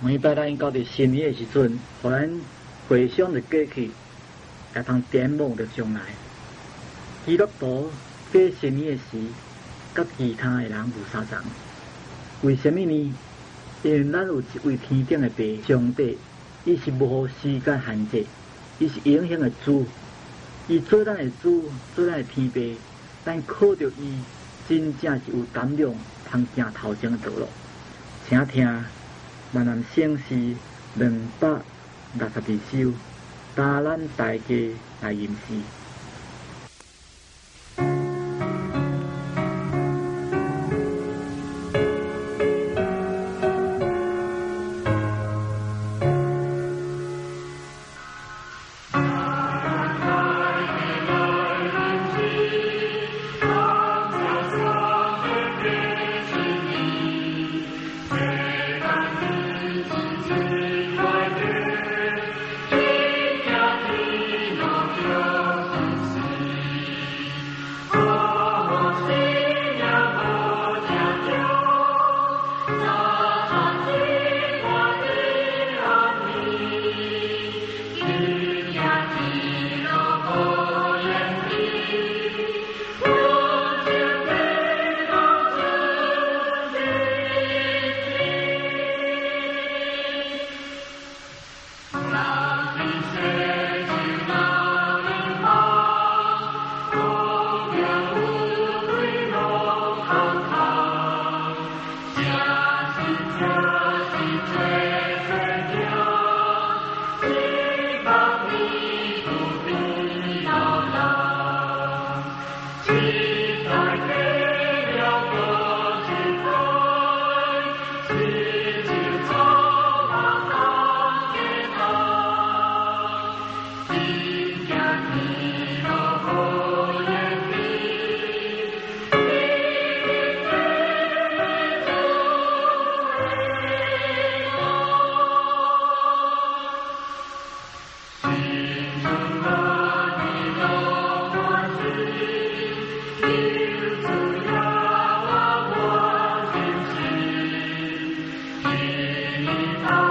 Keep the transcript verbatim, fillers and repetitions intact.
每摆咱到伫新年的时阵，互咱回想着过去，也通展望着将来。基督徒过新年的时，甲其他的人无相同。为什么呢？因为咱有一位天顶的爸上帝，伊是无时间限制，伊是永恒的主，伊做咱的主，做咱的天父，咱靠着伊，真正是有胆量，通行头前的道路。请听万南省市两百六十二首，搭咱大家来吟诗。 你